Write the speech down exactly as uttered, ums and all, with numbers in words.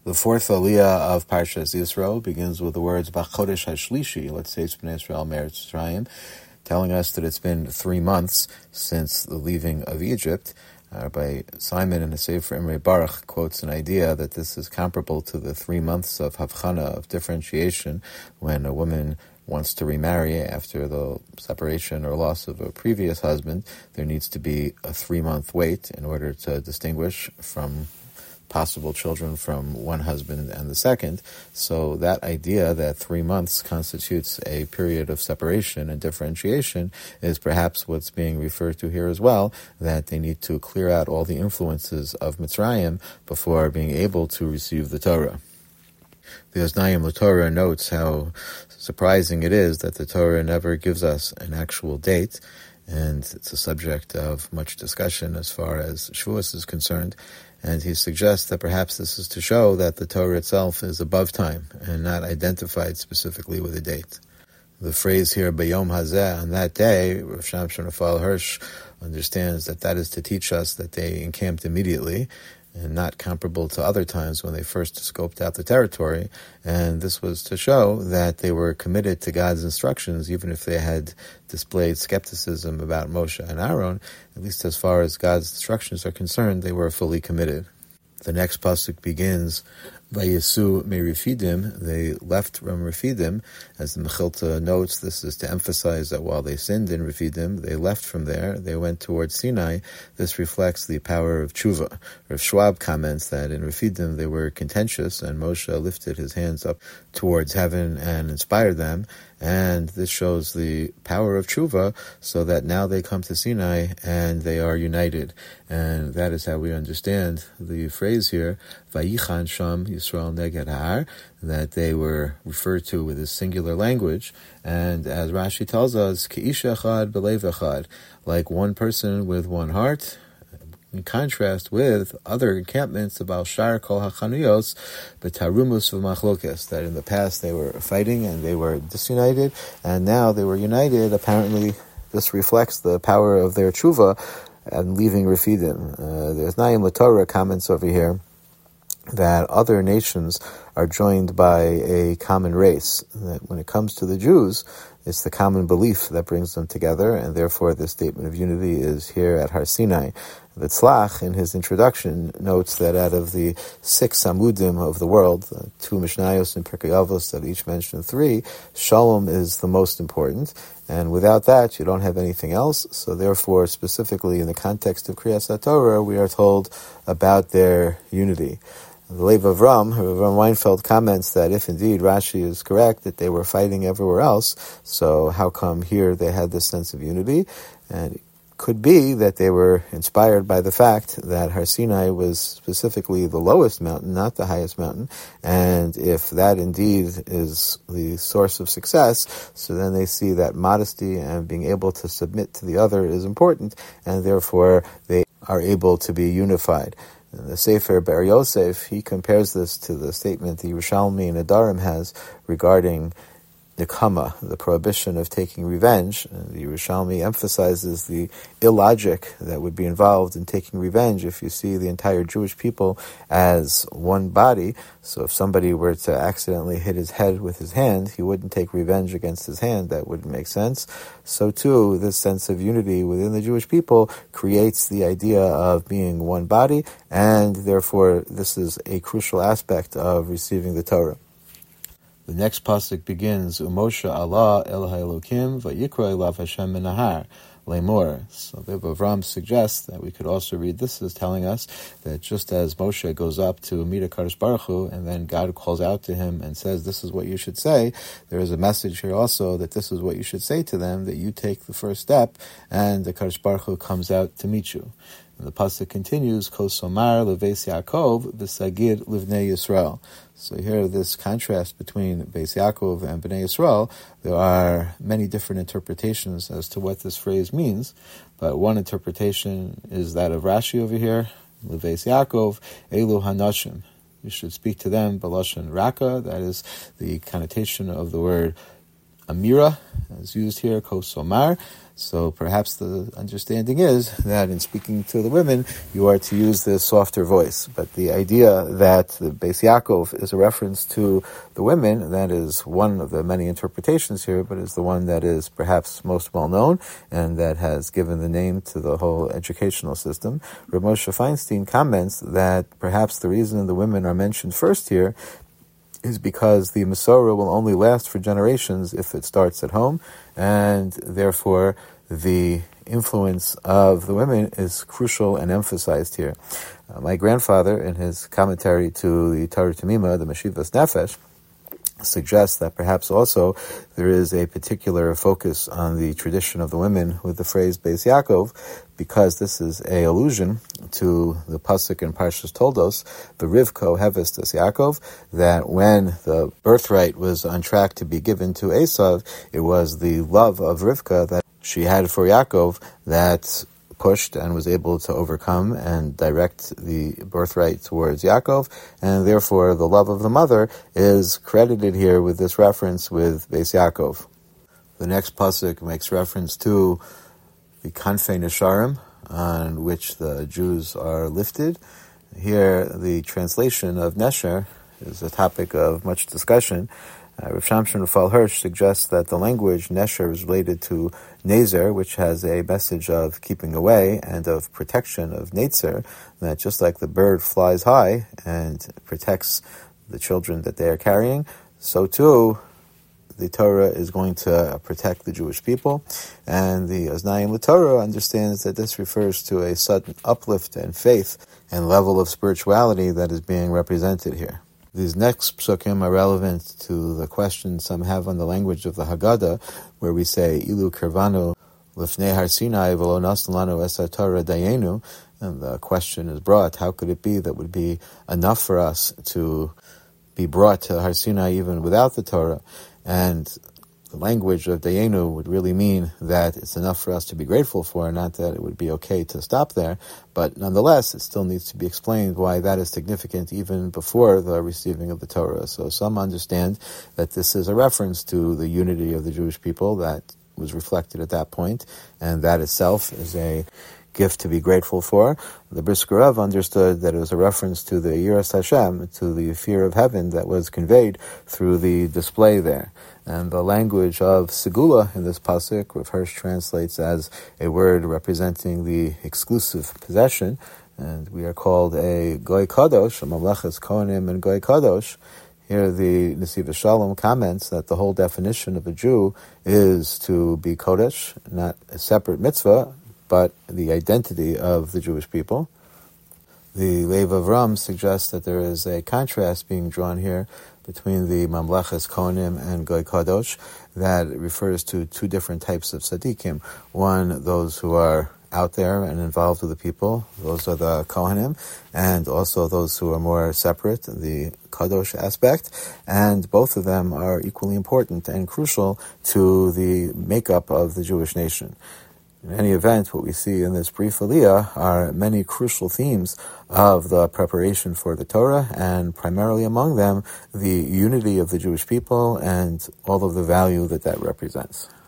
The fourth aliyah of Parshas Yisro begins with the words B'chodesh HaShlishi, let's say it's Bnei Yisrael Meretz Mitzrayim, telling us that it's been three months since the leaving of Egypt. Uh, by Simon in the Sefer Imre Baruch quotes an idea that this is comparable to the three months of Havchana, of differentiation, when a woman wants to remarry after the separation or loss of a previous husband. There needs to be a three-month wait in order to distinguish from possible children from one husband and the second. So that idea that three months constitutes a period of separation and differentiation is perhaps what's being referred to here as well, that they need to clear out all the influences of Mitzrayim before being able to receive the Torah. The Oznayim LaTorah notes how surprising it is that the Torah never gives us an actual date, and it's a subject of much discussion as far as Shavuos is concerned. And he suggests that perhaps this is to show that the Torah itself is above time and not identified specifically with a date. The phrase here, B'yom hazeh, on that day, Rav Shamshon Raphael Hirsch understands that that is to teach us that they encamped immediately, and not comparable to other times when they first scoped out the territory. And this was to show that they were committed to God's instructions, even if they had displayed skepticism about Moshe and Aaron. At least as far as God's instructions are concerned, they were fully committed. The next pasuk begins, Vayesu me Refidim, they left from Refidim. As the Mechilta notes, this is to emphasize that while they sinned in Refidim, they left from there, they went towards Sinai. This reflects the power of tshuva. Rav Schwab comments that in Refidim they were contentious, and Moshe lifted his hands up towards heaven and inspired them, and this shows the power of tshuva, so that now they come to Sinai and they are united. And that is how we understand the phrase here, Vayichan Sham Yisrael Neged Har, that they were referred to with this singular language. And as Rashi tells us, K'ish echad b'lev echad, like one person with one heart, in contrast with other encampments about Shar Kol HaChanuyos, B'tarumus v'machlokes, that in the past they were fighting and they were disunited, and now they were united. Apparently, this reflects the power of their tshuva and leaving Refidim. Uh, the Oznayim LaTorah comments over here that other nations are joined by a common race. That when it comes to the Jews, it's the common belief that brings them together, and therefore this statement of unity is here at Har Sinai. The Tzlach, in his introduction, notes that out of the six Amudim of the world, uh, two Mishnayos and Pirkei Avos that each mention three, Shalom is the most important, and without that you don't have anything else. So therefore, specifically in the context of Kriyas HaTorah, we are told about their unity. The Lev Avram, Avram Weinfeld comments that if indeed Rashi is correct, that they were fighting everywhere else, so how come here they had this sense of unity? And it could be that they were inspired by the fact that Har Sinai was specifically the lowest mountain, not the highest mountain, and if that indeed is the source of success, so then they see that modesty and being able to submit to the other is important, and therefore they are able to be unified. In the Sefer Ber Yosef, he compares this to the statement the Yerushalmi and Adarim has regarding Nikama, the prohibition of taking revenge. And the Yerushalmi emphasizes the illogic that would be involved in taking revenge if you see the entire Jewish people as one body. So if somebody were to accidentally hit his head with his hand, he wouldn't take revenge against his hand. That wouldn't make sense. So too, this sense of unity within the Jewish people creates the idea of being one body, and therefore this is a crucial aspect of receiving the Torah. The next pasuk begins, Umoshe Allah El HaElokim Vayikra Elav Hashem Menahar Lemor. So the Avram suggests that we could also read this as telling us that just as Moshe goes up to meet HaKadosh Baruch Hu, and then God calls out to him and says, this is what you should say, there is a message here also that this is what you should say to them, that you take the first step, and the HaKadosh Baruch Hu comes out to meet you. And the pasuk continues, Kosomar Leves Yaakov V'Sagid Livnei Yisrael. So here, this contrast between Beis Yaakov and Bnei Yisrael, there are many different interpretations as to what this phrase means, but one interpretation is that of Rashi over here, Leves Yaakov, Elu Hanashim. You should speak to them, Balashon Raka, that is the connotation of the word amira is used here, kosomar. So perhaps the understanding is that in speaking to the women, you are to use this softer voice. But the idea that the Beis Yaakov is a reference to the women, that is one of the many interpretations here, but is the one that is perhaps most well known and that has given the name to the whole educational system. Rav Moshe Feinstein comments that perhaps the reason the women are mentioned first here is because the Masorah will only last for generations if it starts at home, and therefore the influence of the women is crucial and emphasized here. Uh, my grandfather, in his commentary to the Torah Tamima, the Meshivas Nefesh, suggests that perhaps also there is a particular focus on the tradition of the women with the phrase Beis Yaakov, because this is a allusion to the pasuk in Parshas Toldos, the Rivka Heves des Yaakov, that when the birthright was on track to be given to Esav, it was the love of Rivka that she had for Yaakov that pushed and was able to overcome and direct the birthright towards Yaakov, and therefore the love of the mother is credited here with this reference with Beis Yaakov. The next pasuk makes reference to the Kanfei Nesharim, on which the Jews are lifted. Here, the translation of Nesher is a topic of much discussion. Uh, Rav Shamshon Raphael Hirsch suggests that the language Nesher is related to Nezer, which has a message of keeping away and of protection of Netzer, that just like the bird flies high and protects the children that they are carrying, so too the Torah is going to protect the Jewish people. And the Oznayim LaTorah understands that this refers to a sudden uplift in faith and level of spirituality that is being represented here. These next psukim are relevant to the question some have on the language of the Haggadah, where we say, Ilu Kirvanu Lifnei Har Sinai V'lo Nasan Lanu Es HaTorah Dayenu, and the question is brought, how could it be that would be enough for us to be brought to Har Sinai even without the Torah? And the language of Dayenu would really mean that it's enough for us to be grateful for, not that it would be okay to stop there. But nonetheless, it still needs to be explained why that is significant even before the receiving of the Torah. So some understand that this is a reference to the unity of the Jewish people that was reflected at that point, and that itself is a gift to be grateful for. The Brisker Rav understood that it was a reference to the Yiras Hashem, to the fear of heaven that was conveyed through the display there. And the language of Segula in this pasuk, Rav Hirsch translates as a word representing the exclusive possession, and we are called a Goy Kadosh, a Mamlechas Kohanim and Goy Kadosh. Here the Nesiva Shalom comments that the whole definition of a Jew is to be Kodesh, not a separate mitzvah, but the identity of the Jewish people. The Lev Avram suggests that there is a contrast being drawn here between the Mamlechas Kohanim and Goy Kadosh that refers to two different types of tzaddikim. One, those who are out there and involved with the people, those are the Kohanim, and also those who are more separate, the Kadosh aspect, and both of them are equally important and crucial to the makeup of the Jewish nation. In any event, what we see in this brief aliyah are many crucial themes of the preparation for the Torah, and primarily among them, the unity of the Jewish people and all of the value that that represents.